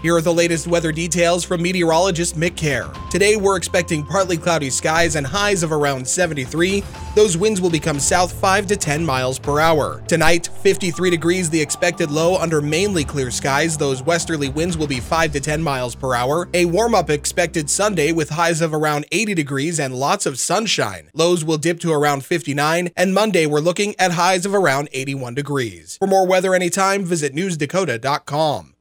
Here are the latest weather details from meteorologist Mick Kerr. Today we're expecting partly cloudy skies and highs of around 73. Those winds will become south 5 to 10 miles per hour. Tonight, 53 degrees the expected low under mainly clear skies. Those westerly winds will be 5 to 10 miles per hour. A warm-up expected Sunday with highs of around 80 degrees and lots of sunshine. Lows will dip to around 59, and Monday we're looking at highs of around 81 degrees. For more weather anytime, visit newsdakota.com.